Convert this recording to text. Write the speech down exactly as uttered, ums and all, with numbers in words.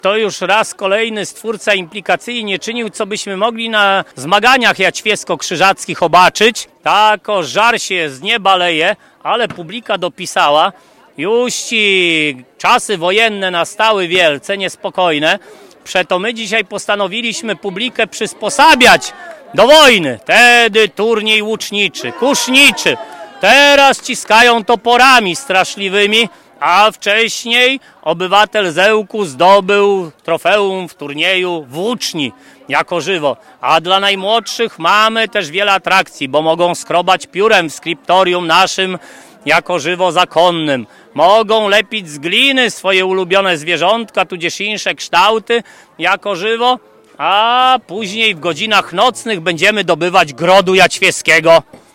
To już raz kolejny stwórca implikacyjnie czynił, co byśmy mogli na zmaganiach jaćwiesko-krzyżackich obaczyć. Tako żar się z nieba leje, ale publika dopisała. Już ci czasy wojenne nastały wielce niespokojne. Przeto my dzisiaj postanowiliśmy publikę przysposabiać do wojny. Tedy turniej łuczniczy, kuszniczy. Teraz ciskają toporami straszliwymi, a wcześniej obywatel Zełku zdobył trofeum w turnieju włóczni jako żywo. A dla najmłodszych mamy też wiele atrakcji, bo mogą skrobać piórem w skryptorium naszym jako żywo zakonnym. Mogą lepić z gliny swoje ulubione zwierzątka, tudzież insze kształty jako żywo, a później w godzinach nocnych będziemy dobywać grodu jaćwieskiego.